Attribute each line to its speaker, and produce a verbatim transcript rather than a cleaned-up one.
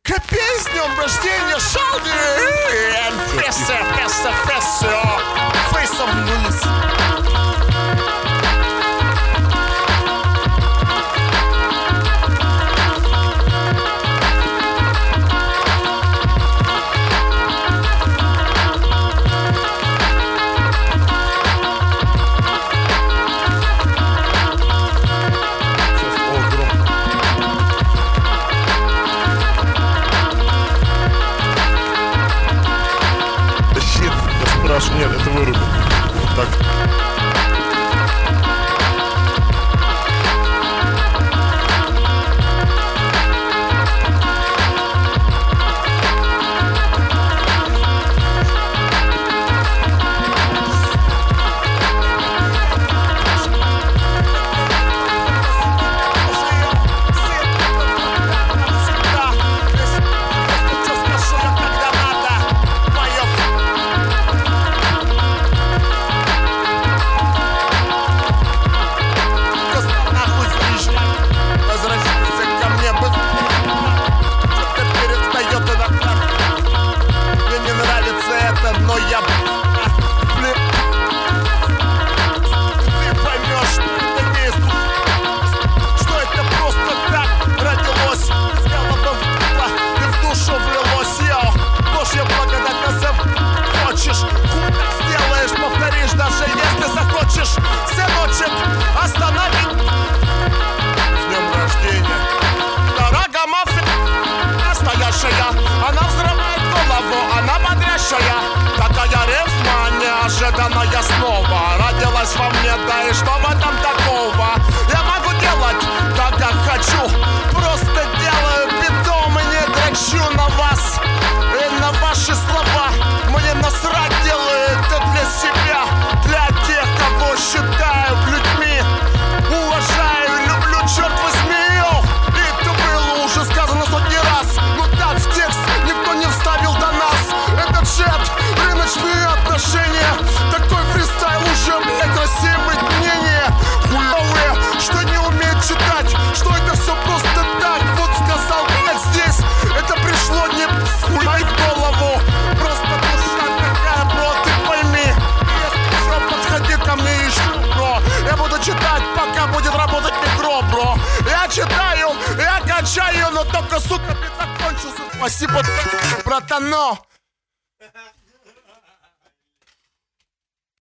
Speaker 1: Капец, с днем рождения, Шалди! Фессе, фессе, фессе, фейсом вниз. Нет, это вырубит. Так. Но я блин, ты поймешь, что это не из души, что это просто так родилось, с головы и в душу влилось. Йоу, Божья благодать назов хочешь, хуй так сделаешь, повторишь, даже если захочешь. Сыночек, останови. С днем рождения, дорога мафия настоящая, она взрывает голову, она бодрящая. Такая рифма неожиданная снова родилась во мне, да и что в этом такого? Я могу делать так, как хочу, просто делаю битом и не дрочу на вас и на ваши слова. Мне насрать, делаю это для себя, для тех, кого считаю людьми, уважаю, люблю, черт возьми. И это было уже сказано сотни раз, но так в текст никто не вставил до нас. Этот джет, рыночные отношения, такой фристайл уже, блять, рассеивает мнение. Хуёвые, что не умеют читать, что это все просто так. Вот сказал, блять, здесь это пришло не с хуй в голову, просто душа такая, бро, ты пойми. Если что, подходи ко мне еще, бро. Я буду читать, пока будет работать микро, бро. Я читаю, я качаю, но только, сука, ты закончился. Спасибо, братано.